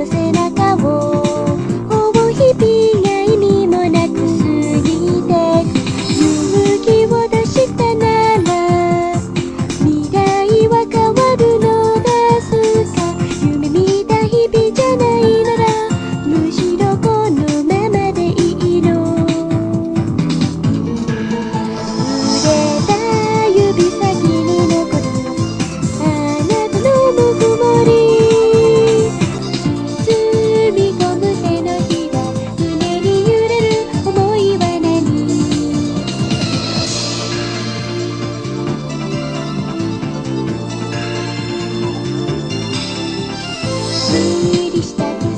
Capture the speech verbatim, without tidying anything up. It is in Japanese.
の背中をほぼ日々が意味もなく過ぎて勇気を出したなら未来は変わるのですか。夢見た日々じゃないならむしろこのままでいいの。触れた指先に残るあなたのぬくもり包み込む手のひら胸に揺れる想いは何。無理した